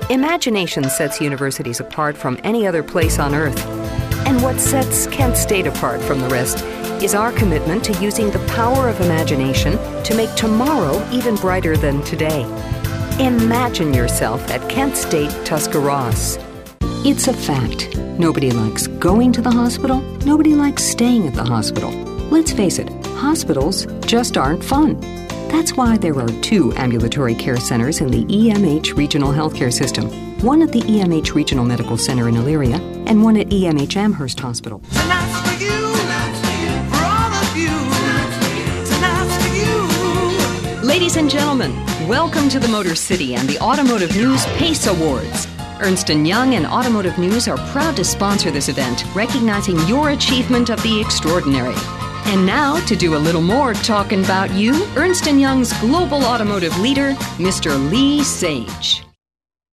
Imagination sets universities apart from any other place on Earth. And what sets Kent State apart from the rest is our commitment to using the power of imagination to make tomorrow even brighter than today. Imagine yourself at Kent State Tuscarawas. It's a fact. Nobody likes going to the hospital. Nobody likes staying at the hospital. Let's face it, hospitals just aren't fun. That's why there are 2 ambulatory care centers in the EMH Regional Healthcare System. One at the EMH Regional Medical Center in Elyria and one at EMH Amherst Hospital. Tonight's for you, for all of you. Tonight's for you. Ladies and gentlemen, welcome to the Motor City and the Automotive News PACE Awards. Ernst & Young and Automotive News are proud to sponsor this event, recognizing your achievement of the extraordinary. And now, to do a little more talking about you, Ernst & Young's global automotive leader, Mr. Lee Sage.